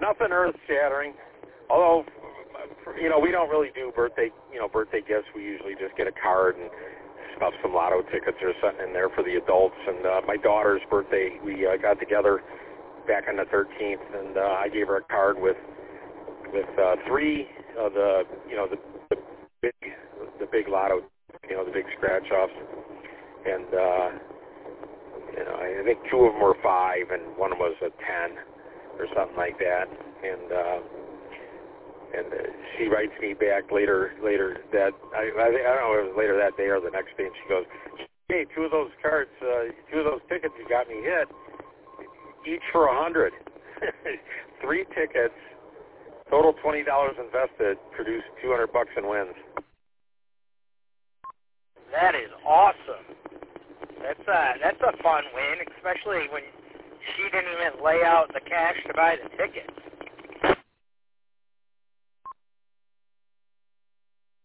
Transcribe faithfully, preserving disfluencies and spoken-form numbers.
nothing earth-shattering. Although, you know, we don't really do birthday, you know, birthday gifts. We usually just get a card and stuff some lotto tickets or something in there for the adults. And uh, my daughter's birthday, we uh, got together back on the thirteenth, and uh, I gave her a card with with uh, three of the, you know, the, the big the big lotto, you know, the big scratch-offs. And, uh, you know, I think two of them were five, and one was a ten or something like that. And uh, and uh, she writes me back later later that, I, I, I don't know if it was later that day or the next day, and she goes, hey, two of those cards, uh, two of those tickets you got me hit, each for a hundred. Three tickets, total twenty dollars invested, produced two hundred bucks in wins. That is awesome. That's a, that's a fun win, especially when she didn't even lay out the cash to buy the tickets.